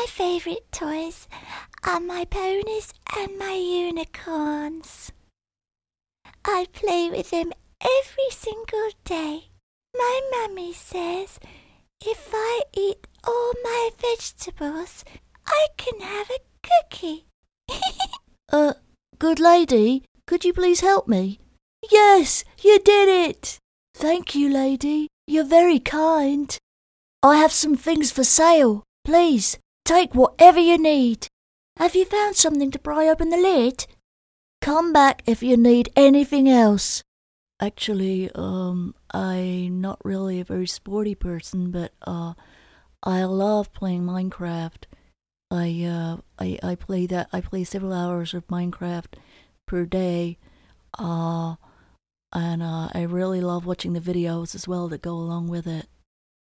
My favourite toys are my ponies and my unicorns. I play with them every single day. My mummy says if I eat all my vegetables, I can have a cookie. Good lady, could you please help me? Yes, you did it! Thank you, lady. You're very kind. I have some things for sale. Please, take whatever you need. Have you found something to pry open the lid? Come back if you need anything else. Actually, I'm not really a very sporty person, but I love playing Minecraft. I play that. I play several hours of Minecraft per day. And I really love watching the videos as well that go along with it.